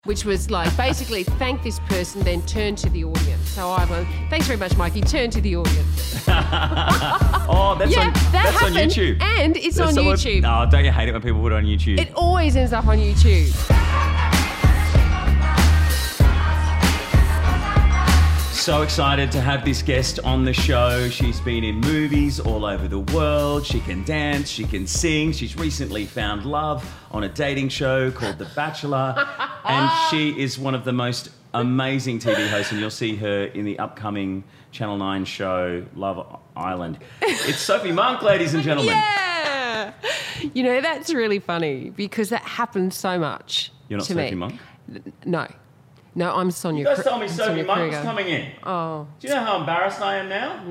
which was like basically thank this person, then turn to the audience. So I went, thanks very much, Mikey, turn to the audience. Oh, that's that's on YouTube. And it's on YouTube. Oh, don't you hate it when people put it on YouTube? It always ends up on YouTube. So excited to have this guest on the show. She's been in movies all over the world. She can dance, she can sing. She's recently found love on a dating show called The Bachelor. And she is one of the most amazing TV hosts, and you'll see her in the upcoming Channel 9 show, Love Island. It's Sophie Monk, ladies and gentlemen. Yeah! You know, that's really funny because that happens so much. You're not to Sophie me. Monk? No, I'm Sonia. You guys told me Sophie Monk was coming in. Oh. Do you know how embarrassed I am now?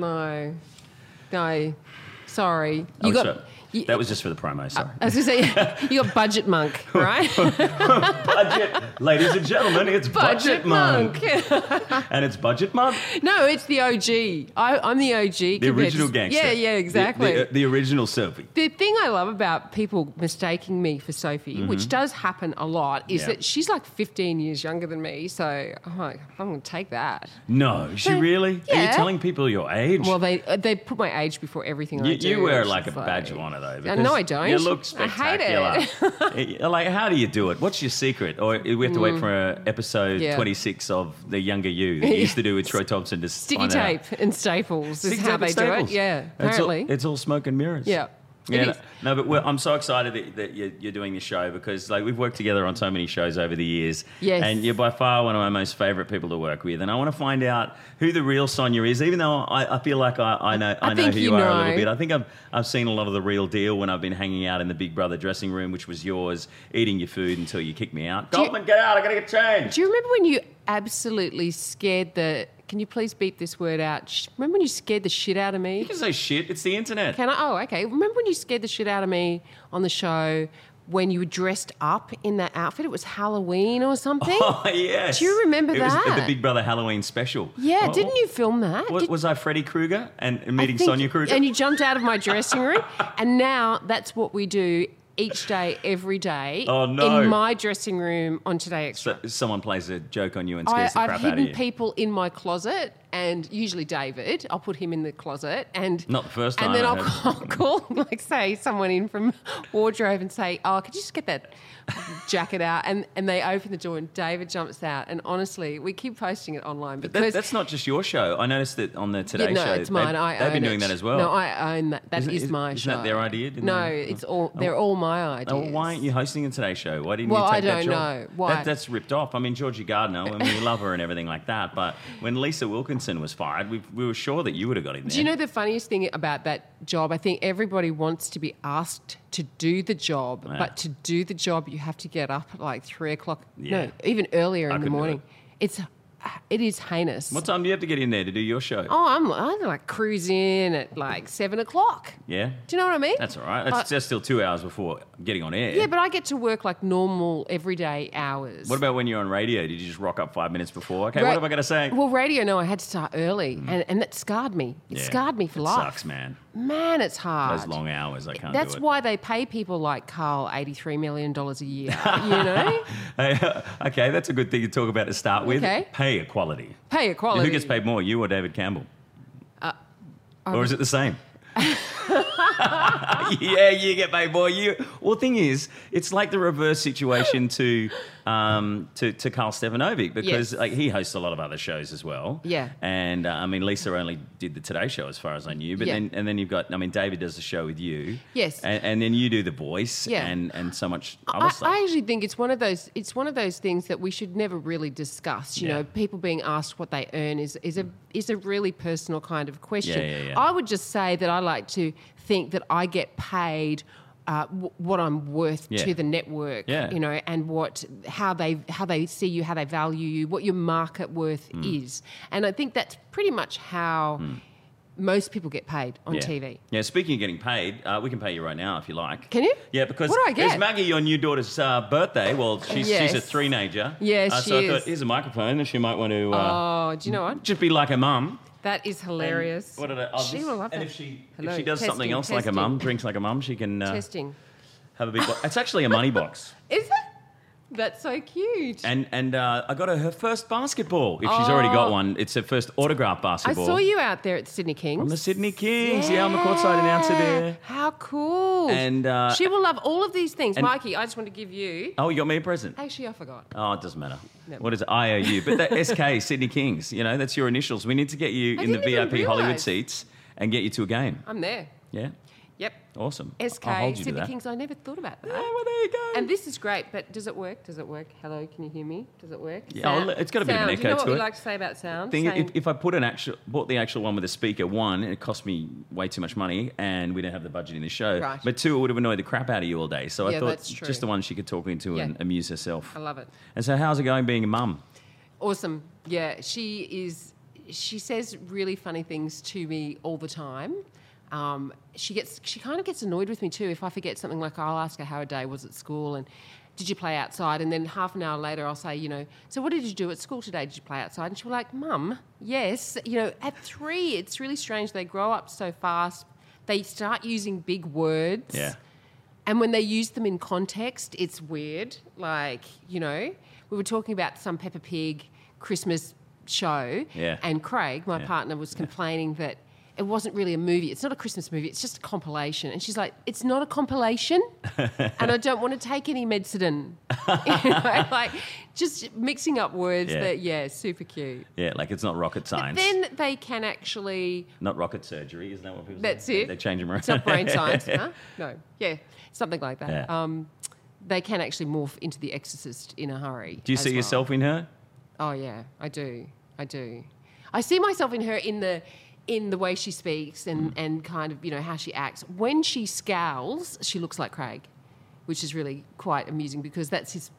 No. Sorry. That was just for the promo, sorry. I was going to say, you got Budget Monk, right? Budget. Ladies and gentlemen, it's Budget Monk. And it's Budget Monk? No, it's the OG. I'm the OG. The original gangster. Yeah, exactly. The original Sophie. The thing I love about people mistaking me for Sophie, which does happen a lot, is that she's like 15 years younger than me. So I'm like, I'm going to take that. No, is she really? Yeah. Are you telling people your age? Well, they put my age before everything I do. You wear like a badge of honour, though. No, I don't. You look spectacular. I hate it. Like, how do you do it? What's your secret? Or we have to wait for episode 26 of The Younger You that you used to do with Troy Thompson to Sticky tape and staples is how they do it. Yeah, apparently. It's all smoke and mirrors. Yeah. Yeah, no, but I'm so excited that you're doing this show because like we've worked together on so many shows over the years. Yes. And you're by far one of my most favourite people to work with. And I want to find out who the real Sonia is, even though I feel like I know who you are a little bit. I think I've seen a lot of the real deal when I've been hanging out in the Big Brother dressing room, which was yours, eating your food until you kicked me out. Goldman, get out, I got to get changed. Do you remember when you absolutely scared the... Can you please beep this word out? Remember when you scared the shit out of me? You can say shit. It's the internet. Can I? Oh, okay. Remember when you scared the shit out of me on the show when you were dressed up in that outfit? It was Halloween or something. Oh, yes. Do you remember that? It was the Big Brother Halloween special. Yeah, didn't you film that? Was I Freddy Krueger and meeting Sonia Kruger? And you jumped out of my dressing room. And now that's what we do each day, every day, in my dressing room on Today Extra. So someone plays a joke on you and scares the crap out of you. I've hidden people in my closet, and usually David, I'll put him in the closet. And not the first time. And then I'll call, like, say, someone in from wardrobe and say, oh, could you just get that jacket out? And they open the door and David jumps out. And honestly, we keep posting it online. Because that's not just your show. I noticed that on the Today show. It's mine. They've been doing that as well. No, I own that. That is my show. Isn't that their idea? They're all my ideas. Oh, why aren't you hosting the Today show? Why didn't you take that job? Well, I don't know. Why? That's ripped off. I mean, Georgie Gardner, and we love her and everything like that. But when Lisa Wilkinson was fired, we were sure that you would have got in there. Do you know the funniest thing about that job? I think everybody wants to be asked to do the job, but to do the job, you have to get up at like 3 o'clock. Yeah. No, even earlier in the morning. It is heinous. What time do you have to get in there to do your show? Oh, I like cruise in at like 7 o'clock. Yeah. Do you know what I mean? That's all right. It's just still 2 hours before getting on air. Yeah, but I get to work like normal everyday hours. What about when you're on radio? Did you just rock up 5 minutes before? Okay, what have I got to say? Well, radio, no, I had to start early, and that scarred me. It scarred me for life. Sucks, man. Man, it's hard. Those long hours, I can't That's do it. why they pay people like Carl $83 million a year, you know? Okay, that's a good thing to talk about to start with. Okay. Pay equality. Pay equality. Who gets paid more, you or David Campbell? Or is it the same? Yeah, you get paid more. Well, the thing is, it's like the reverse situation to Carl Stefanovic because like he hosts a lot of other shows as well. Yeah. And I mean, Lisa only did the Today Show as far as I knew, but then you've got, I mean, David does the show with you. Yes. And then you do The Voice. Yeah. And so much other stuff. I actually think it's one of those things that we should never really discuss. You know, people being asked what they earn is a really personal kind of question. Yeah. I would just say that I like to think that I get paid what I'm worth to the network, you know, and how they see you, how they value you, what your market worth is. And I think that's pretty much how most people get paid on TV. Yeah, speaking of getting paid, we can pay you right now if you like. Can you? Yeah, because what do I get? It's Maggie, your new daughter's birthday. Well, she's a three-nager. Yes, so I thought, here's a microphone and she might want to... do you know what? Just be like her mum. That is hilarious. And she will love that. And if she does something else like a mum, drinks like a mum, she can testing. Have a big box. It's actually a money box. Is it? That's so cute. And I got her first basketball. If she's already got one, it's her first autographed basketball. I saw you out there at Sydney Kings. I'm the Sydney Kings. Yeah, I'm a courtside announcer there. How cool. And she will love all of these things. Mikey, I just want to give you... Oh, you got me a present? Actually, I forgot. Oh, it doesn't matter. No. What is it? IOU. But that SK, Sydney Kings, you know, that's your initials. We need to get you in the VIP Hollywood seats and get you to a game. I'm there. Yeah? Yep. Awesome. SK, Sydney Kings. I never thought about that. Yeah, well, there you go. And this is great, but does it work? Does it work? Hello, can you hear me? Does it work? Yeah, it's got a bit of an echo to it. Do you know what we like to say about sound? If I bought the actual one with a speaker, one, it cost me way too much money and we don't have the budget in the show. Right. But two, it would have annoyed the crap out of you all day. So I thought that's true. just the one she could talk into and amuse herself. I love it. And so how's it going being a mum? Awesome. Yeah, she says really funny things to me all the time. She kind of gets annoyed with me too if I forget something. Like I'll ask her how her day was at school and did you play outside, and then half an hour later I'll say, you know, so what did you do at school today? Did you play outside? And she'll be like, Mum, yes. You know, at 3 it's really strange. They grow up so fast. They start using big words. Yeah. And when they use them in context, it's weird. Like, you know, we were talking about some Peppa Pig Christmas show, and Craig, my partner, was complaining that it wasn't really a movie. It's not a Christmas movie. It's just a compilation. And she's like, it's not a compilation and I don't want to take any medicine. You know, like just mixing up words super cute. Yeah, like it's not rocket science. But then they can actually... Not rocket surgery, isn't that what people That's say? it. They change them around. It's not brain science, huh? No. Yeah, something like that. Yeah. They can actually morph into The Exorcist in a hurry. Do you see yourself in her? Oh, yeah, I do. I see myself in her in the way she speaks and kind of, you know, how she acts. When she scowls, she looks like Craig, which is really quite amusing because that's his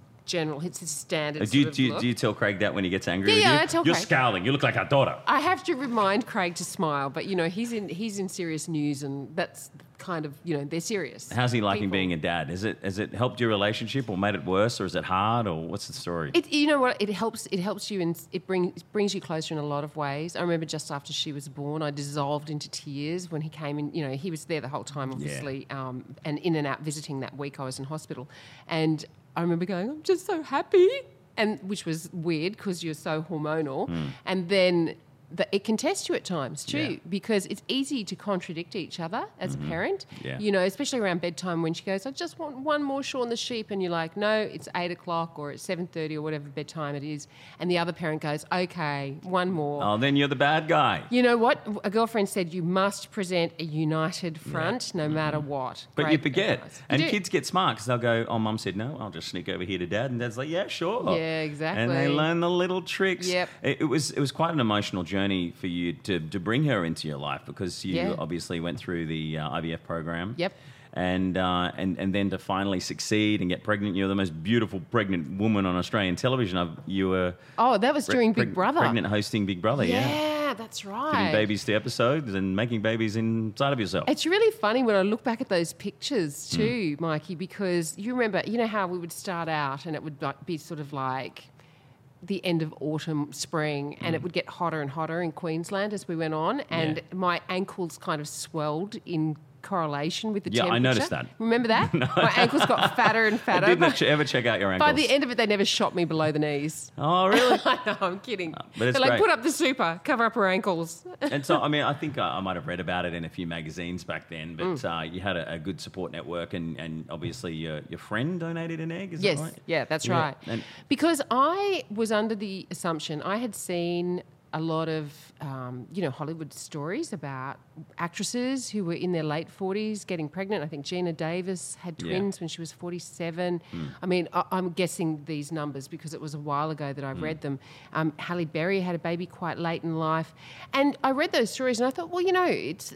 standard do you tell Craig that when he gets angry with you? Yeah, I tell You're Craig. scowling. You look like our daughter. I have to remind Craig to smile, but, you know, he's in serious news and that's kind of, you know, they're serious. How's he liking being a dad? Has it helped your relationship or made it worse, or is it hard, or what's the story? You know what? It helps you and it brings you closer in a lot of ways. I remember just after she was born, I dissolved into tears when he came in. You know, he was there the whole time, obviously, and in and out visiting that week I was in hospital. And I remember going, I'm just so happy, and which was weird because you're so hormonal. And then it can test you at times too, because it's easy to contradict each other as a parent. Yeah. You know, especially around bedtime when she goes, I just want one more Shaun the Sheep, and you're like, no, it's 8 o'clock or it's 7:30 or whatever bedtime it is, and the other parent goes, okay, one more. Oh, then you're the bad guy. You know what? A girlfriend said you must present a united front no matter what. But Great you forget. advice. And You do. kids get smart because they'll go, oh, Mum said no, I'll just sneak over here to Dad. And Dad's like, yeah, sure. Yeah, exactly. And they learn the little tricks. Yep. It was quite an emotional journey for you to bring her into your life, because you obviously went through the IVF program. Yep. And then to finally succeed and get pregnant. You're the most beautiful pregnant woman on Australian television. You were... Oh, that was during Big Brother. Pregnant hosting Big Brother, Yeah, that's right. Giving babies to episodes and making babies inside of yourself. It's really funny when I look back at those pictures too, Mikey, because you remember, you know how we would start out and it would be sort of like the end of autumn, spring, and it would get hotter and hotter in Queensland as we went on, and my ankles kind of swelled in correlation with the temperature. I noticed that. Remember that? No. My ankles got fatter and fatter. I didn't ever check out your ankles. By the end of it, they never shot me below the knees. Oh, really? I know, I'm kidding. But it's They're like, great. put up the super, cover up her ankles. And so, I mean, I think I might have read about it in a few magazines back then, but you had a good support network, and obviously your friend donated an egg, is that right? Yeah, that's right. And because I was under the assumption, I had seen a lot of, Hollywood stories about actresses who were in their late 40s getting pregnant. I think Gina Davis had twins when she was 47. I mean, I'm guessing these numbers because it was a while ago that I read them. Halle Berry had a baby quite late in life. And I read those stories and I thought, well, you know,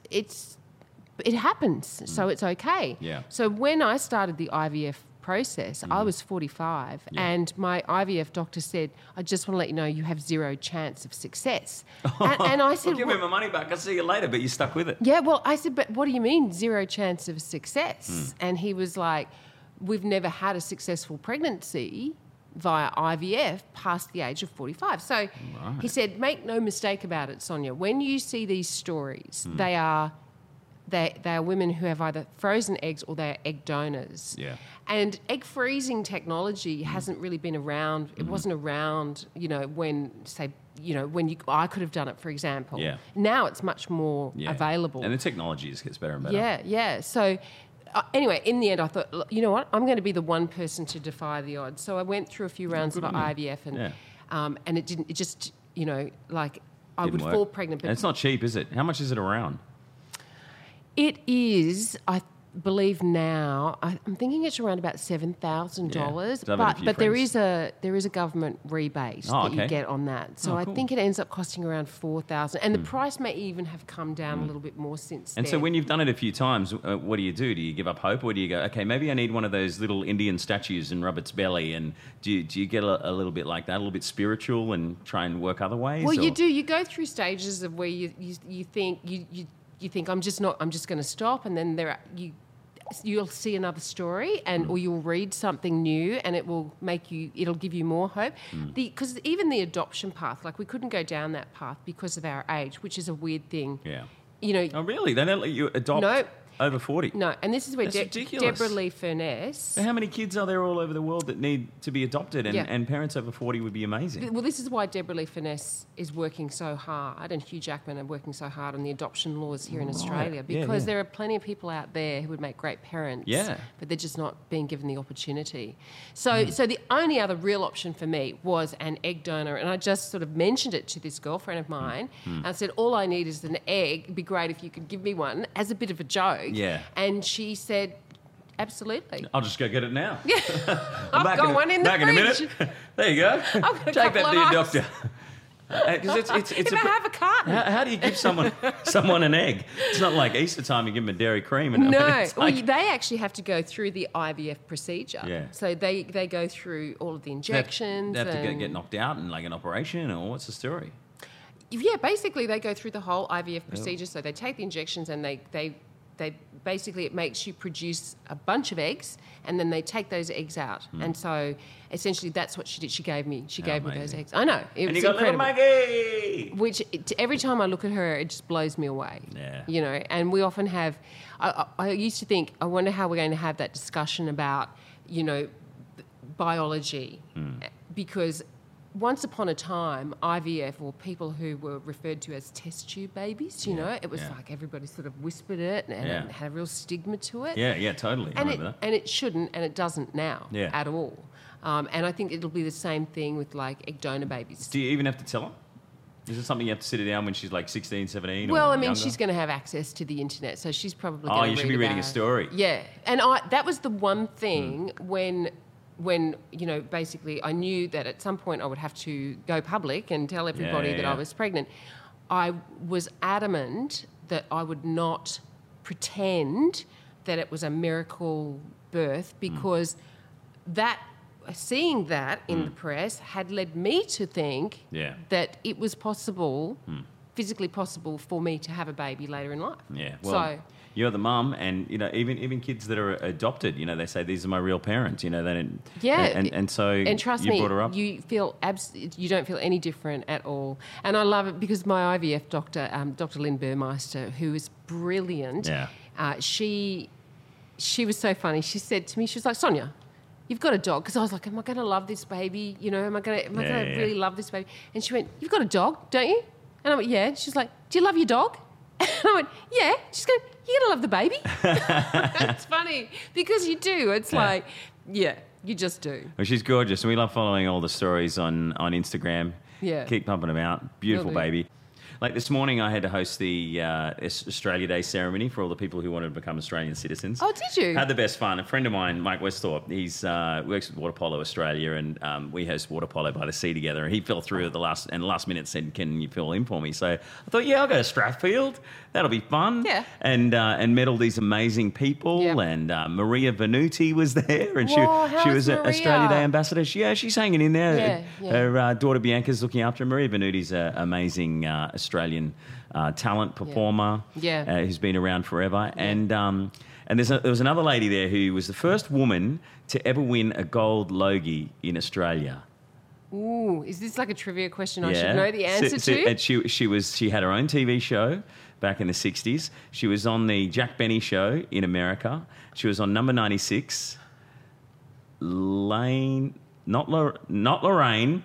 it happens, so it's okay. Yeah. So when I started the IVF process, I was 45 and my IVF doctor said, I just want to let you know you have zero chance of success. And I said, well, give me my money back. I'll see you later, but you stuck with it. Yeah, well, I said, but what do you mean zero chance of success? And he was like, we've never had a successful pregnancy via IVF past the age of 45. So he said, make no mistake about it, Sonia. When you see these stories, they are they are women who have either frozen eggs or they are egg donors. Yeah. And egg freezing technology hasn't really been around. It wasn't around, when, say, I could have done it, for example. Yeah. Now it's much more available. And the technology just gets better and better. Yeah. So anyway, in the end, I thought, you know what? I'm going to be the one person to defy the odds. So I went through a few rounds of IVF and it didn't. It just, I would fall pregnant. But and it's not cheap, is it? How much is it around? It is, I believe now, I'm thinking it's around about $7,000. But there is a government rebate that you get on that. So I think it ends up costing around $4,000. And the price may even have come down a little bit more since then. And so when you've done it a few times, what do? Do you give up hope, or do you go, okay, maybe I need one of those little Indian statues and rub its belly? And do you get a little bit like that, a little bit spiritual, and try and work other ways? Well, you do. You go through stages of where you think you think I'm just going to stop, and then you'll see another story, or you'll read something new, and it'll give you more hope. Because even the adoption path, we couldn't go down that path because of our age, which is a weird thing. Yeah. Oh, really? They don't let you adopt over 40? No, and this is where Deborah Lee Furness... So how many kids are there all over the world that need to be adopted, and parents over 40 would be amazing? Well, this is why Deborah Lee Furness is working so hard, and Hugh Jackman are working so hard on the adoption laws here in Australia, because there are plenty of people out there who would make great parents, but they're just not being given the opportunity. So the only other real option for me was an egg donor, and I just sort of mentioned it to this girlfriend of mine. I said, all I need is an egg. It'd be great if you could give me one, as a bit of a joke. Yeah. And she said, absolutely. I'll just go get it now. Yeah. I've got one in the fridge. Back in a minute. There you go. Take that to your doctor. It's if I have a carton. How do you give someone an egg? It's not like Easter time, you give them a dairy cream. They actually have to go through the IVF procedure. Yeah. So they go through all of the injections. They have to get knocked out and an operation, or what's the story? Yeah, basically they go through the whole IVF procedure. So they take the injections and they basically, it makes you produce a bunch of eggs, and then they take those eggs out. And so essentially that's what she did. She gave me those eggs. I know. It was incredible. Little Maggie! Which every time I look at her, it just blows me away. Yeah. And we often have, I used to think, I wonder how we're going to have that discussion about, biology. Because once upon a time, IVF, or people who were referred to as test tube babies, it was like everybody sort of whispered it, and it had a real stigma to it. Yeah, totally. And it shouldn't, and it doesn't now at all. And I think it'll be the same thing with egg donor babies. Do you even have to tell her? Is it something you have to sit her down when she's 16, 17? Well, I mean, younger? She's going to have access to the internet, so she's probably going to read you should be reading a story. Yeah. And that was the one thing when basically I knew that at some point I would have to go public and tell everybody that I was pregnant. I was adamant that I would not pretend that it was a miracle birth, because seeing that in the press had led me to think that it was possible, physically possible, for me to have a baby later in life. Yeah. Well, you're the mum, and even kids that are adopted, they say these are my real parents. They don't. Yeah. And so and trust you me, brought her up. You feel you don't feel any different at all. And I love it because my IVF doctor, Dr. Lynn Burmeister, who is brilliant. Yeah. She was so funny. She said to me, she was like, Sonia, you've got a dog. Because I was like, am I going to love this baby? Am I going to really love this baby? And she went, you've got a dog, don't you? And I went, yeah. She's like, do you love your dog? And I went, yeah. She's going, you're going to love the baby. It's funny because you do. It's you just do. Well, she's gorgeous. And we love following all the stories on Instagram. Yeah. Keep pumping them out. Beautiful baby. This morning I had to host the Australia Day ceremony for all the people who wanted to become Australian citizens. Oh, did you? Had the best fun. A friend of mine, Mike Westhorpe, he's works with Water Polo Australia, and we host Water Polo by the Sea together. And he fell through at the last minute, said, "Can you fill in for me?" So I thought, I'll go to Strathfield. That'll be fun. Yeah. And met all these amazing people. Yep. And Maria Venuti was there, and she was an Australia Day ambassador. She's hanging in there. Yeah. Her daughter Bianca's looking after her. Maria Venuti's an amazing Australian talent performer who's been around forever. Yeah. And there was another lady there who was the first woman to ever win a gold Logie in Australia. Ooh, is this like a trivia question I should know the answer to? And she had her own TV show back in the 60s. She was on the Jack Benny show in America. She was on Number 96. Lorraine. Not Lorraine.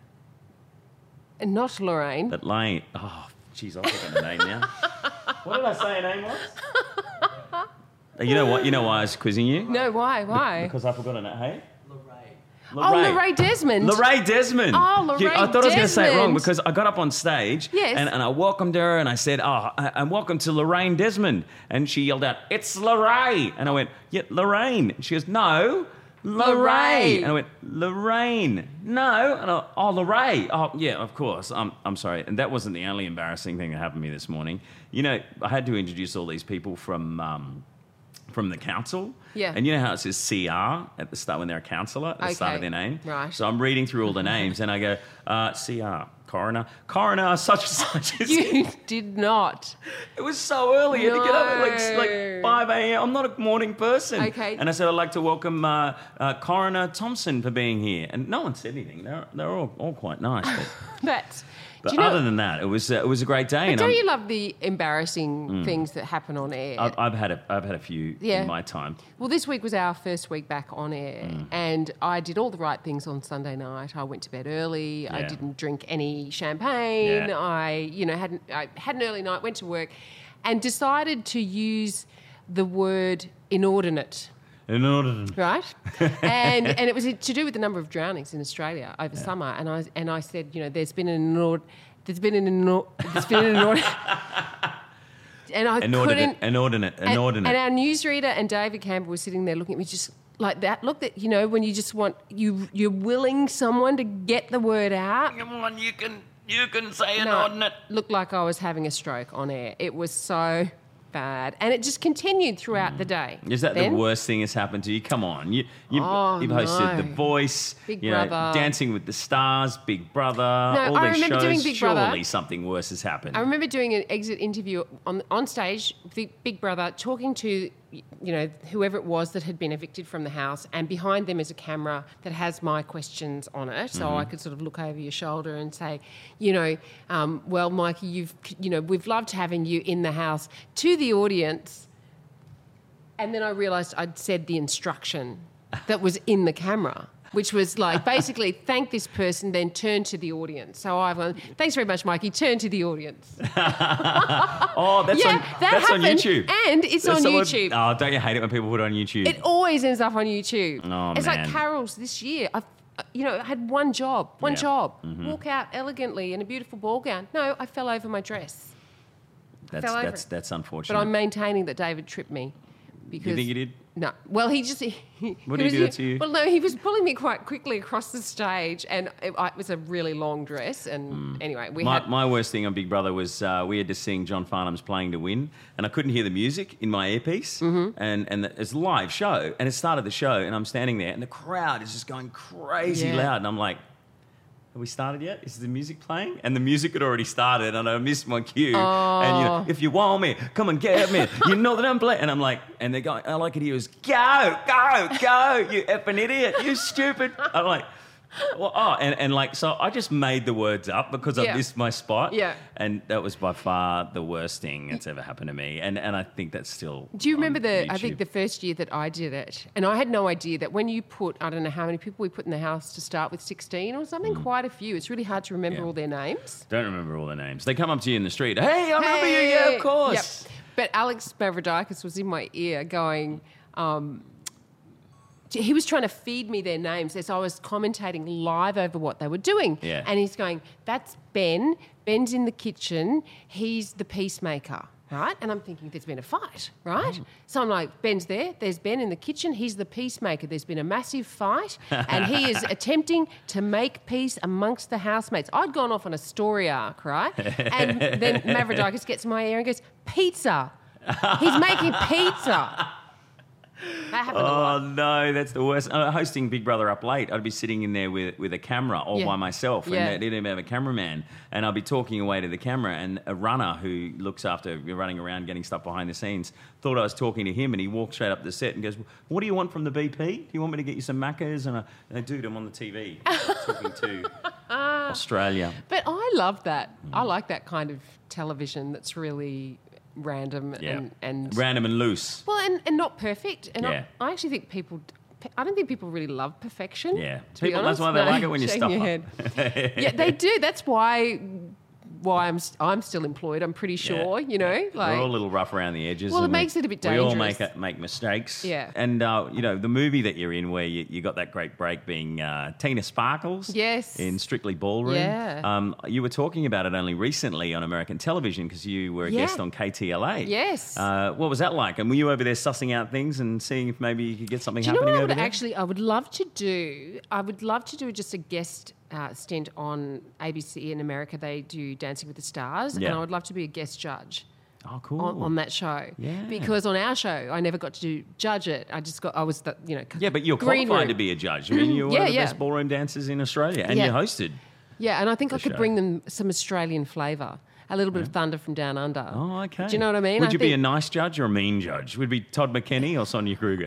But Lane. Oh, jeez, I've forgotten the name now. What did I say her name was? You know what? You know why I was quizzing you? No, why? Because I forgot her name. Hey? Lorraine Desmond. Lorraine Desmond. Oh, Lorraine Desmond. I thought I was going to say it wrong because I got up on stage yes. and I welcomed her and I said, and welcome to Lorraine Desmond. And she yelled out, it's Lorraine. And I went, yeah, Lorraine. And she goes, no, Lorraine. And I went, Lorraine. No. And Lorraine. Oh, yeah, of course. I'm sorry. And that wasn't the only embarrassing thing that happened to me this morning. You know, I had to introduce all these people from the council. Yeah. And you know how it says CR at the start when they're a councillor at the start of their name? Right. So I'm reading through all the names and I go, CR, coroner, such and such. You did not. It was so early. You had to get up at like 5 a.m. I'm not a morning person. Okay. And I said, I'd like to welcome Coroner Thompson for being here. And no one said anything. They're all quite nice. But other than that, it was a great day. But don't you love the embarrassing things that happen on air? I've had a few in my time. Well, this week was our first week back on air, and I did all the right things on Sunday night. I went to bed early. Yeah. I didn't drink any champagne. Yeah. I had an early night. Went to work, and decided to use the word inordinate. Right? and it was to do with the number of drownings in Australia over summer. And I said, you know, there's been an inordinate. And I couldn't. Inordinate. And our newsreader and David Campbell was sitting there looking at me just like that. Look, that you know, when you just want you're willing someone to get the word out. Come on, you can say inordinate. Looked like I was having a stroke on air. It was so bad, and it just continued throughout the day. Is that the worst thing that's happened to you? Come on, you've hosted The Voice, Big Brother, Dancing with the Stars, Big Brother, all these shows. Doing Big Brother. Surely something worse has happened. I remember doing an exit interview on stage with Big Brother, talking to whoever it was that had been evicted from the house, and behind them is a camera that has my questions on it, so I could sort of look over your shoulder and say, well, Mikey, we've loved having you in the house, to the audience. And then I realised I'd said the instruction that was in the camera, which was like, basically, thank this person, then turn to the audience. So I've gone, thanks very much, Mikey, turn to the audience. That's on YouTube. And it's on YouTube. Oh, don't you hate it when people put it on YouTube? It always ends up on YouTube. Oh, it's like Carol's this year. I had one job, walk out elegantly in a beautiful ball gown. No, I fell over my dress. That's unfortunate. But I'm maintaining that David tripped me. Because, you think he did? No. Well, What did he do to you? Well, no, he was pulling me quite quickly across the stage, and it was a really long dress. And anyway, my worst thing on Big Brother was we had to sing John Farnham's Playing to Win, and I couldn't hear the music in my earpiece. And it's a live show, and it started the show, and I'm standing there, and the crowd is just going crazy loud, and I'm like, have we started yet? Is the music playing? And the music had already started, and I missed my cue. Oh. And if you want me, come and get me. You know that I'm playing. And I'm like, and they're going, all I could hear was, go, you effing idiot, you stupid. I'm like, so I just made the words up because I missed my spot. Yeah. And that was by far the worst thing that's ever happened to me. And I think that's still. Do you remember I think the first year that I did it, and I had no idea that when you put, I don't know how many people we put in the house to start with, 16 or something, quite a few. It's really hard to remember all their names. Don't remember all their names. They come up to you in the street. Hey, I remember you. Yeah, of course. Yep. But Alex Mavrodakis was in my ear going, he was trying to feed me their names as I was commentating live over what they were doing. Yeah. And he's going, that's Ben. Ben's in the kitchen. He's the peacemaker, right? And I'm thinking, there's been a fight, right? So I'm like, Ben's there. There's Ben in the kitchen. He's the peacemaker. There's been a massive fight, and he is attempting to make peace amongst the housemates. I'd gone off on a story arc, right? And then Mavrodakis gets in my ear and goes, pizza. He's making pizza. That happened a lot. Oh, no, that's the worst. Hosting Big Brother Up Late, I'd be sitting in there with a camera all by myself, and they didn't even have a cameraman, and I'd be talking away to the camera, and a runner who looks after running around getting stuff behind the scenes thought I was talking to him, and he walked straight up the set and goes, what do you want from the BP? Do you want me to get you some Maccas? And I dude, I'm on the TV talking to Australia. But I love that. I like that kind of television that's really random and random and loose. Well, and not perfect. And Yeah. I actually think I don't think people really love perfection. Yeah. To be honest. That's why they like it when you stuff your up. head. Yeah, they do. That's why I'm still employed. I'm pretty sure. Yeah. You know, We're all a little rough around the edges. Well, it makes it a bit dangerous. We all make mistakes. Yeah. And the movie that you're in, where you got that great break, being Tina Sparkles. Yes. In Strictly Ballroom. Yeah. You were talking about it only recently on American television because you were a guest on KTLA. Yes. What was that like? And were you over there sussing out things and seeing if maybe you could get something happening over there? Actually, I would love to do. I would love to do just a guest stint on ABC in America. They do Dancing with the Stars, and I would love to be a guest judge. Oh, cool. On that show. Yeah. Because on our show, I never got to judge it. I was the, Yeah, but you're qualified to be a judge. I mean, you're one of the best ballroom dancers in Australia, and you hosted. Yeah, and I think I could bring them some Australian flavour. A little bit of thunder from down under. Oh, okay. Do you know what I mean? Would you be a nice judge or a mean judge? Would it be Todd McKenney or Sonia Kruger?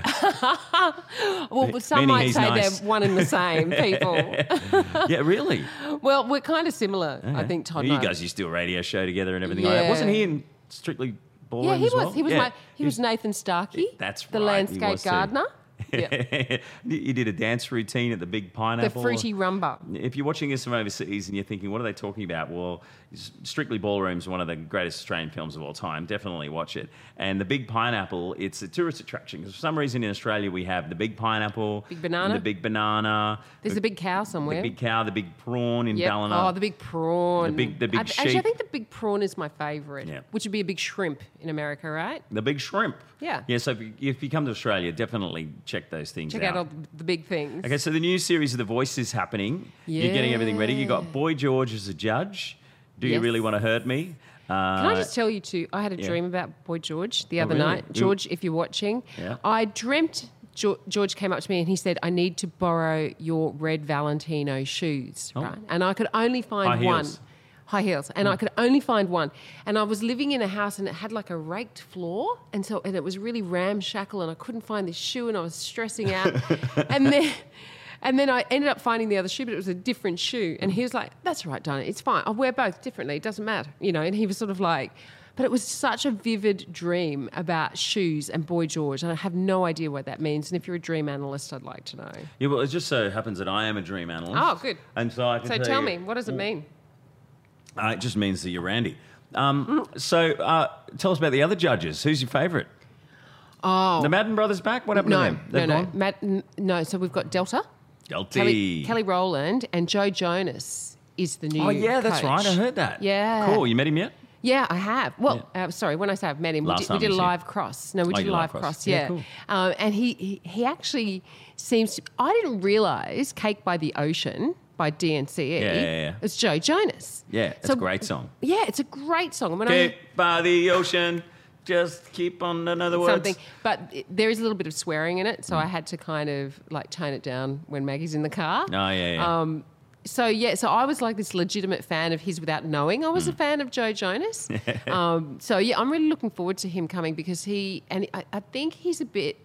Well, some might say they're one and the same people. Yeah, really? Well, we're kind of similar, I think, Todd and I. You guys used to do a radio show together and everything like that. Wasn't he in Strictly Ballroom as well? He was Nathan Starkey. That's the right. landscape gardener. Yeah. You did a dance routine at the Big Pineapple. The Fruity Rumba. If you're watching this from overseas and you're thinking, what are they talking about? Well, Strictly Ballroom is one of the greatest Australian films of all time. Definitely watch it. And the Big Pineapple, it's a tourist attraction because for some reason in Australia we have the Big Pineapple, Big Banana, and the Big Banana. There's a big cow somewhere. The big cow, the big prawn in Ballina. Oh, the big prawn. The big sheep. Actually, I think the big prawn is my favourite, Yeah. which would be a big shrimp in America, right? The big shrimp. Yeah. Yeah, so if you come to Australia, definitely check those things out. Check out all the big things. Okay, so the new series of The Voice is happening. You're getting everything ready. You got Boy George as a judge. Do you really want to hurt me? Can I just tell you too, I had a dream about Boy George the other night. George, if you're watching, I dreamt George came up to me and he said, I need to borrow your red Valentino shoes. Right? And I could only find one. High heels. And I could only find one. And I was living in a house and it had like a raked floor. And it was really ramshackle and I couldn't find this shoe and I was stressing out. And then I ended up finding the other shoe, but it was a different shoe. And he was like, that's right, Donna, it's fine. I'll wear both differently. It doesn't matter. And he was sort of like, but it was such a vivid dream about shoes and Boy George. And I have no idea what that means. And if you're a dream analyst, I'd like to know. Yeah, well, it just so happens that I am a dream analyst. Oh, good. And so I can tell me, what does it mean? It just means that you're Randy. So tell us about the other judges. Who's your favourite? Oh. The Madden brothers back? What happened to them? No. So we've got Delta. Kelly Rowland and Joe Jonas is the new Oh, yeah, that's coach. right. I heard that. Yeah. Cool. You met him yet? Yeah, I have. Well, sorry, when I say I've met him, we did a live cross. No, we did a live cross, yeah. Cool. And he actually seems to... I didn't realise Cake by the Ocean by DNCE. Yeah. It's Joe Jonas. Yeah, it's a great song. Yeah, it's a great song. Cake by the Ocean... Just keep on another word. Something. But there is a little bit of swearing in it, so I had to kind of like tone it down when Maggie's in the car. Oh, yeah. So I was like this legitimate fan of his without knowing I was a fan of Joe Jonas. I'm really looking forward to him coming because I think he's a bit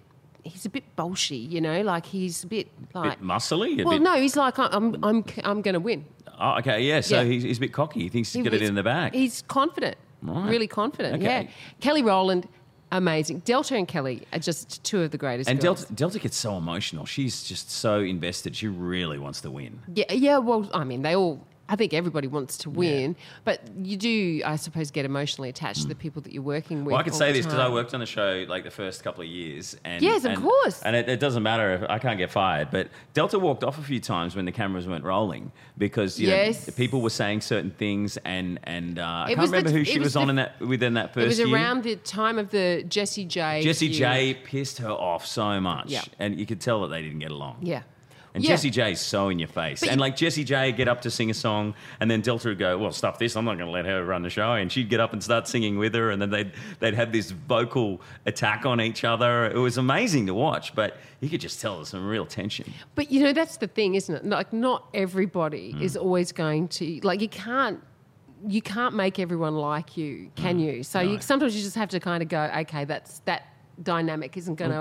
bolshy, like he's a bit like... Bit muscly? No, he's like, I'm going to win. Oh, okay, yeah. So he's a bit cocky. He thinks he's got it in the bag. He's confident. Right. Really confident, okay. yeah. Kelly Rowland, amazing. Delta and Kelly are just two of the greatest girls. Delta gets so emotional. She's just so invested. She really wants to win. Yeah. Well, I mean, I think everybody wants to win, but you do, I suppose, get emotionally attached to the people that you're working with. Well, I can say this because I worked on the show like the first couple of years. And, yes, of course. And it doesn't matter if I can't get fired, but Delta walked off a few times when the cameras weren't rolling because people were saying certain things, and I can't remember who she was on within that first year. It was around the time of the Jessie J. Jessie J pissed her off so much, yeah. And you could tell that they didn't get along. Yeah. And Jessie J's so in your face. And like Jessie J get up to sing a song and then Delta would go, well, stuff this, I'm not going to let her run the show. And she'd get up and start singing with her and then they'd have this vocal attack on each other. It was amazing to watch, but you could just tell there's some real tension. But, that's the thing, isn't it? Like, not everybody is always going to... Like, you can't make everyone like you, can you? So sometimes you just have to kind of go, okay, that dynamic isn't going to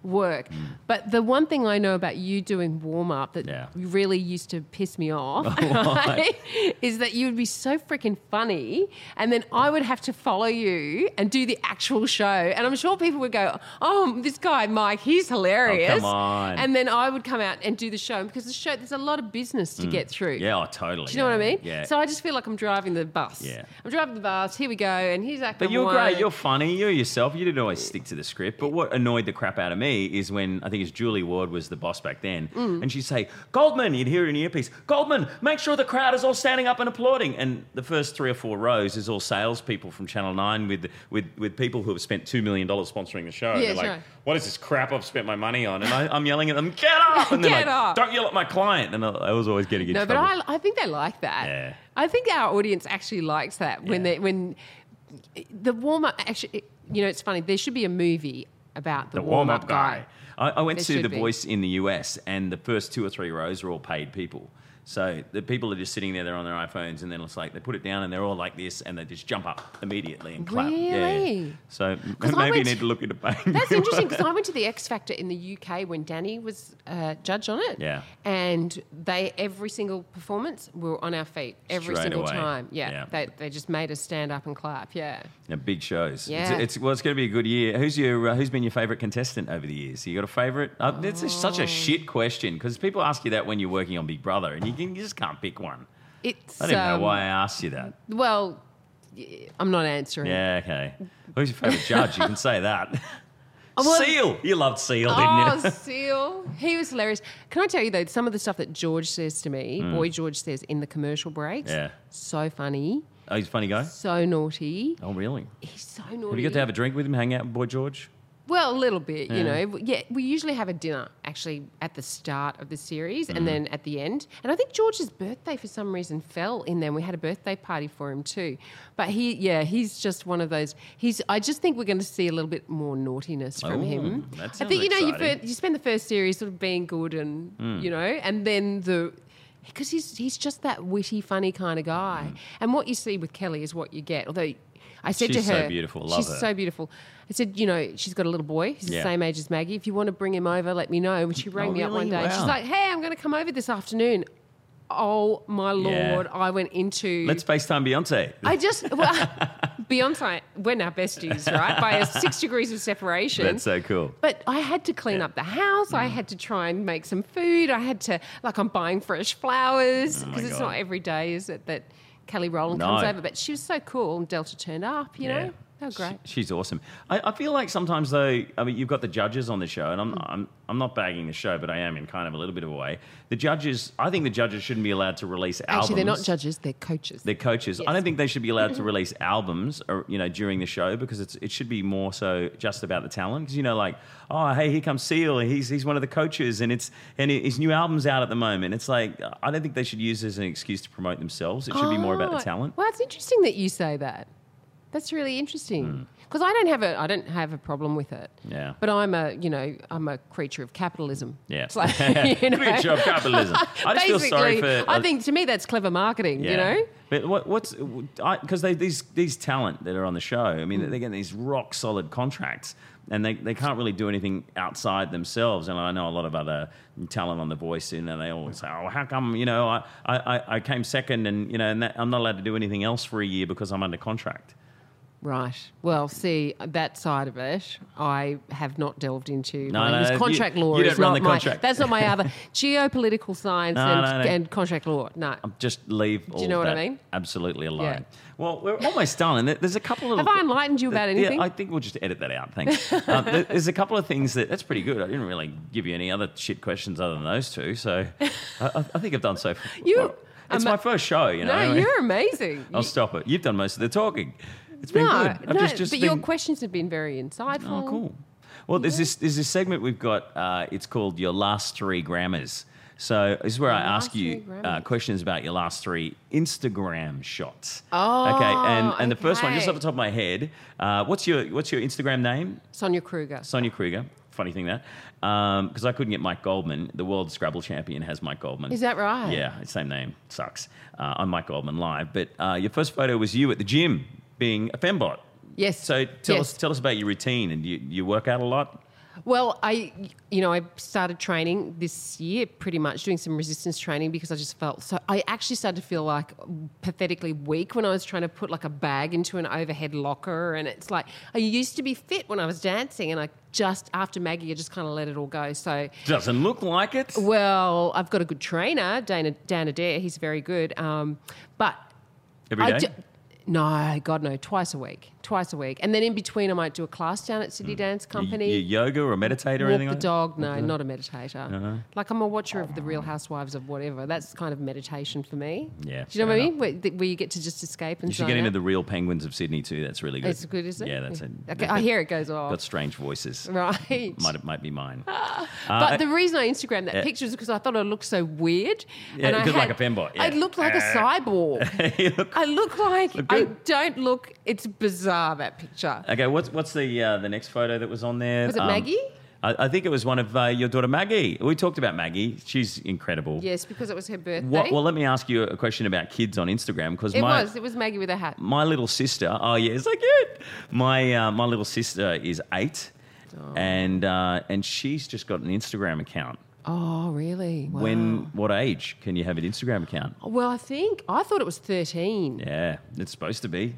work. But the one thing I know about you doing warm-up that really used to piss me off right, is that you would be so freaking funny, and then I would have to follow you and do the actual show. And I'm sure people would go, oh, this guy, Mike, he's hilarious. Oh, come on. And then I would come out and do the show, because the show, there's a lot of business to get through. Yeah, totally. Do you know what I mean? Yeah. So I just feel like I'm driving the bus. Yeah. I'm driving the bus. Here we go. And he's acting. But you're great. You're funny. You're yourself. You didn't always stick to the script. But what annoyed the crap out of me is when, I think it's Julie Ward was the boss back then, and she'd say, Goldman, you'd hear in the earpiece, Goldman, make sure the crowd is all standing up and applauding. And the first 3 or 4 rows is all salespeople from Channel 9 with people who have spent $2 million sponsoring the show. Yeah, they're like, what is this crap I've spent my money on? And I'm yelling at them, get up! And they're like, up. Don't yell at my client. And I was always getting in trouble. No, but I think they like that. Yeah. I think our audience actually likes that when the warm-up, actually, it's funny, there should be a movie about the warm-up guy. I went to The Voice in the US, and the first 2 or 3 rows are all paid people. So the people are just sitting there, they're on their iPhones, and then it's like they put it down and they're all like this, and they just jump up immediately and clap. Really? Yeah. So maybe you need to look into paying. That's interesting, because I went to the X Factor in the UK when Danny was judge on it. Yeah. And every single performance, we were on our feet every Straight single away. time. Yeah. They just made us stand up and clap. Yeah. Yeah, big shows. Yeah. It's going to be a good year. Who's been your favourite contestant over the years? You got a favourite? It's such a shit question, because people ask you that when you're working on Big Brother, and you just can't pick one. I don't even know why I asked you that. Well, I'm not answering. Yeah, okay. Who's your favourite judge? You can say that. Seal. You loved Seal, didn't you? Oh, Seal. He was hilarious. Can I tell you, though, some of the stuff that George says to me, Boy George says in the commercial breaks, so funny. Oh, he's a funny guy? So naughty. Oh, really? He's so naughty. Have you got to have a drink with him, hang out with Boy George? Well, a little bit, Yeah, we usually have a dinner, actually, at the start of the series and then at the end. And I think George's birthday, for some reason, fell in there. And we had a birthday party for him too. But he's just one of those. I just think we're going to see a little bit more naughtiness from him. That sounds I think, exciting. you spend the first series sort of being good and, and then because he's just that witty, funny kind of guy. And what you see with Kelly is what you get. Although I said she's to her, so beautiful. Love her. She's so beautiful. I said, she's got a little boy. He's the same age as Maggie. If you want to bring him over, let me know. And she rang me up one day. Wow. She's like, hey, I'm going to come over this afternoon. Oh, my Lord. I went into... Let's FaceTime Beyonce. Beyonce, we're now besties, right? By 6 degrees of separation. That's so cool. But I had to clean up the house. I had to try and make some food. I had to, I'm buying fresh flowers, because it's not every day, is it, that Kelly Rowland comes over. But she was so cool, and Delta turned up, you know. Oh, great. She's awesome. I feel like sometimes, though, you've got the judges on the show, and I'm not bagging the show, but I am in kind of a little bit of a way. I think the judges shouldn't be allowed to release albums. Actually, they're not judges, they're coaches. They're coaches. Yes. I don't think they should be allowed to release albums, during the show, because it should be more so just about the talent. Because oh, hey, here comes Seal. He's one of the coaches, and his new album's out at the moment. It's like, I don't think they should use it as an excuse to promote themselves. It should be more about the talent. Well, it's interesting that you say that. That's really interesting, because I don't have a problem with it. Yeah. But I'm a creature of capitalism. Yeah. It's like, creature of capitalism. I just feel sorry for. I think to me that's clever marketing. Yeah. But because these talent that are on the show, I mean, they're getting these rock solid contracts, and they can't really do anything outside themselves. And I know a lot of other talent on The Voice, and they always say, "Oh, how come I came second, and and I'm not allowed to do anything else for a year because I'm under contract." Right. Well, see, that side of it, I have not delved into. Contract law you don't is run not the contract. That's not my other geopolitical science and contract law. No. Just leave all Do you know that what I mean? Absolutely alone. Yeah. Well, we're almost done, and there's a couple of... Have I enlightened you about anything? Yeah, I think we'll just edit that out, thanks. There's a couple of things that's pretty good. I didn't really give you any other shit questions other than those two, so I think I've done so far. It's my first show, No, you're amazing. I'll stop it. You've done most of the talking. It's been good. But your questions have been very insightful. Oh, cool. Well, there's this segment we've got. It's called Your Last 3 Grammars. So this is where I ask you questions about your last 3 Instagram shots. Oh, okay. And the first one, just off the top of my head, what's your Instagram name? Sonia Kruger. Sonia Kruger. Funny thing that. Because I couldn't get Mike Goldman. The world Scrabble champion has Mike Goldman. Is that right? Yeah, same name. Sucks. I'm Mike Goldman live. But your first photo was you at the gym being a fembot. Yes. So tell us about your routine. And you work out a lot? Well, I started training this year pretty much, doing some resistance training because I just felt so... I actually started to feel like pathetically weak when I was trying to put like a bag into an overhead locker, and it's like I used to be fit when I was dancing, and I just, after Maggie, I just kind of let it all go. So doesn't look like it. Well, I've got a good trainer, Dan Adair. He's very good. But... Every day? No, God, no, twice a week. And then in between I might do a class down at City Dance Company. Yoga or a meditator or anything like that? Walk the dog, no, not a meditator. Uh-huh. Like I'm a watcher of The Real Housewives of whatever. That's kind of meditation for me. Yeah. Do you know what I mean? Where you get to just escape and you should get into The Real Penguins of Sydney too. That's really good. It's good, is it? Yeah, that's it. Okay, I hear it goes off. Got strange voices. Right. Might be mine. But the reason I Instagrammed that picture is because I thought I looked so weird. Yeah, because like a fembot. Yeah. I looked like a cyborg. I look like... I don't look... It's bizarre, that picture. Okay, what's the next photo that was on there? Was it Maggie? I think it was one of your daughter Maggie. We talked about Maggie. She's incredible. Yes, because it was her birthday. Well, let me ask you a question about kids on Instagram because it was Maggie with a hat. My little sister. Oh yeah, it's so cute. My little sister is 8, and she's just got an Instagram account. Oh, really? Wow. What age can you have an Instagram account? Well, I thought it was 13. Yeah, it's supposed to be.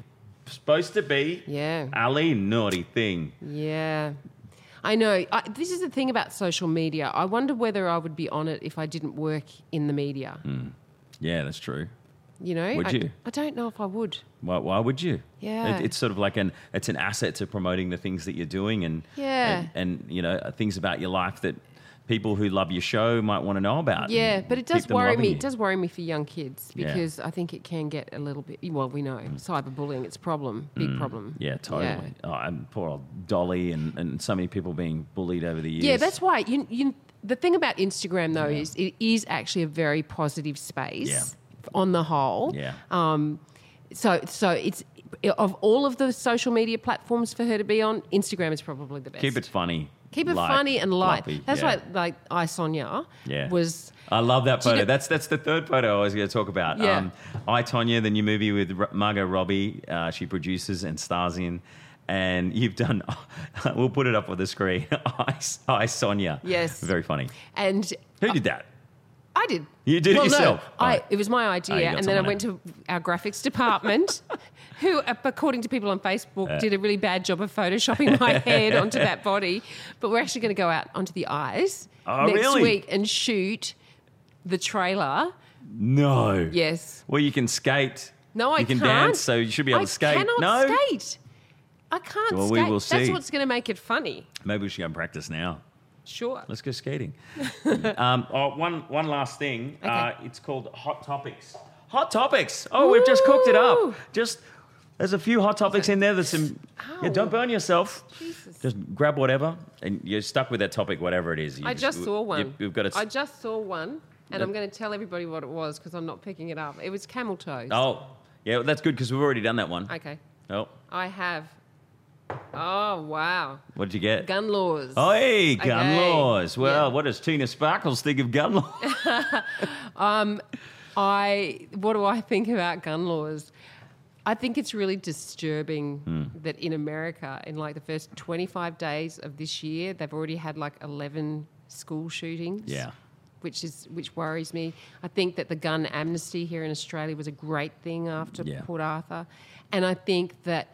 Yeah. Ali, naughty thing. Yeah. I know. This is the thing about social media. I wonder whether I would be on it if I didn't work in the media. Yeah, that's true. You know? Would you? I don't know if I would. Why would you? Yeah. It's sort of like it's an asset to promoting the things that you're doing and things about your life that people who love your show might want to know about. Yeah, but it does worry me. It does worry me for young kids because I think it can get a little bit... Well, we know cyberbullying, it's a problem, big problem. Yeah, totally. Yeah. Oh, and poor old Dolly and so many people being bullied over the years. Yeah, that's why. The thing about Instagram, though, is it is actually a very positive space on the whole. Yeah. So it's... Of all of the social media platforms for her to be on, Instagram is probably the best. Keep it funny. Keep it funny and light. Fluffy, that's why, like, I, Sonia was... I love that photo. That's the third photo I was going to talk about. Yeah. I, Tonya, the new movie with Margot Robbie, she produces and stars in. And you've done... We'll put it up on the screen. I, Sonia. Yes. Very funny. And... Who did that? I did. You did it yourself? No, it was my idea, and then I went to our graphics department, who, according to people on Facebook, did a really bad job of photoshopping my head onto that body. But we're actually going to go out onto the ice next week and shoot the trailer. No. Yes. Well, you can skate. No, I can't. You can dance, so you should be able to skate. I cannot skate. I can't skate. We will see. That's what's going to make it funny. Maybe we should go and practice now. Sure. Let's go skating. One last thing. Okay. It's called Hot Topics. Hot Topics. Oh, we've just cooked it up. There's a few hot topics in there. There's some... Yeah, don't burn yourself. Jesus. Just grab whatever, and you're stuck with that topic, whatever it is. I just saw one. You've got to... I just saw one, and I'm going to tell everybody what it was because I'm not picking it up. It was camel toes. Oh, yeah, that's good because we've already done that one. Okay. Oh. I have... Oh, wow. What did you get? Gun laws. Oh, hey, gun laws. Well, what does Tina Sparkles think of gun laws? What do I think about gun laws? I think it's really disturbing that in America, in like the first 25 days of this year, they've already had like 11 school shootings. Yeah. Which worries me. I think that the gun amnesty here in Australia was a great thing after Port Arthur. And I think that,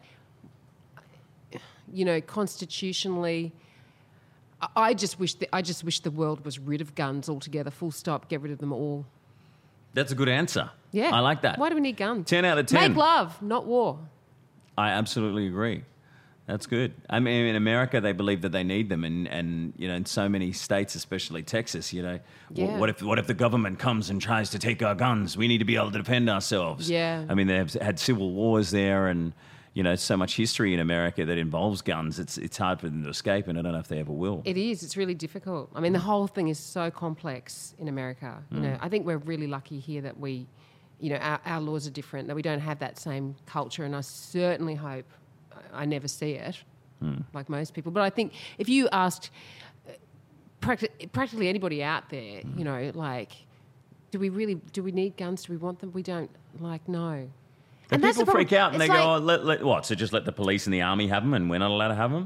constitutionally, I just wish the world was rid of guns altogether. Full stop. Get rid of them all. That's a good answer. Yeah, I like that. Why do we need guns? 10 out of 10. Make love, not war. I absolutely agree. That's good. I mean, in America, they believe that they need them, and in so many states, especially Texas, what if the government comes and tries to take our guns? We need to be able to defend ourselves. Yeah. I mean, they've had civil wars there, and so much history in America that involves guns. It's hard for them to escape, and I don't know if they ever will. It is. It's really difficult. I mean, the whole thing is so complex in America. I think we're really lucky here that we, our laws are different, that we don't have that same culture, and I certainly hope I never see it, like most people. But I think if you asked practically anybody out there, do we need guns? Do we want them? We don't, no. And people freak out and they go, what, so just let the police and the army have them and we're not allowed to have them?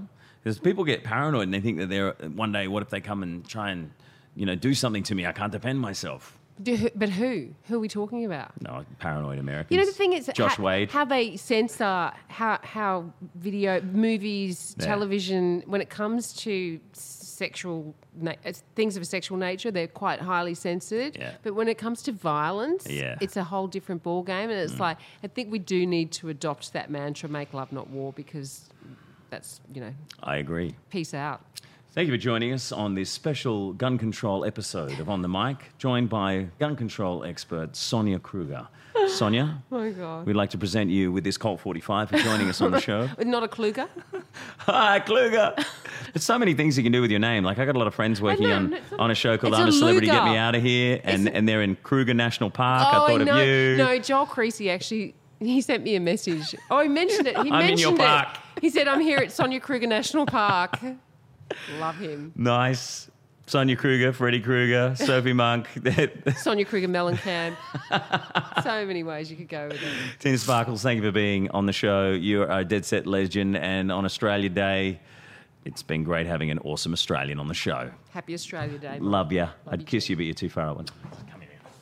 Because people get paranoid and they think that they're one day, what if they come and try and, do something to me? I can't defend myself. But who? Who are we talking about? No, paranoid Americans. The thing is, Josh Wade. How they censor how video, movies, television, when it comes to sexual things of a sexual nature, they're quite highly censored. Yeah. But when it comes to violence, it's a whole different ball game. And it's like, I think we do need to adopt that mantra: "Make love, not war," because that's I agree. Peace out. Thank you for joining us on this special gun control episode of On the Mic, joined by gun control expert Sonia Kruger. Sonia, oh my God, we'd like to present you with this Colt 45 for joining us on the show. Not a Kluger? Hi, Kluger. There's so many things you can do with your name. Like, I got a lot of friends working on a show called I'm a Celebrity, Get Me Out of Here, and they're in Kruger National Park. I thought of you. No, Joel Creasy actually... He sent me a message. Oh, he mentioned it. I'm in your park. He said, I'm here at Sonia Kruger National Park. Love him. Nice. Sonia Kruger, Freddy Krueger, Sophie Monk. Sonia Kruger Mellencamp. So many ways you could go with it. Tina Sparkles, thank you for being on the show. You're a Dead Set legend, and on Australia Day, it's been great having an awesome Australian on the show. Happy Australia Day. Love you. I'd kiss you, but you're too far away. Come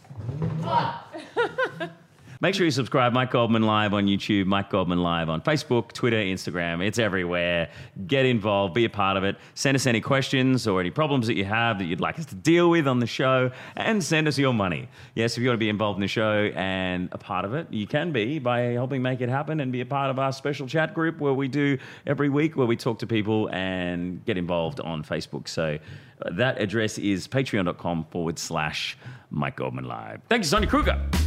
here. Make sure you subscribe. Mike Goldman Live on YouTube, Mike Goldman Live on Facebook, Twitter, Instagram. It's everywhere. Get involved. Be a part of it. Send us any questions or any problems that you have that you'd like us to deal with on the show, and send us your money. Yes, if you want to be involved in the show and a part of it, you can be by helping make it happen and be a part of our special chat group where we do every week, where we talk to people and get involved on Facebook. So that address is patreon.com/Mike Goldman Live. Thank you, Sonia Kruger.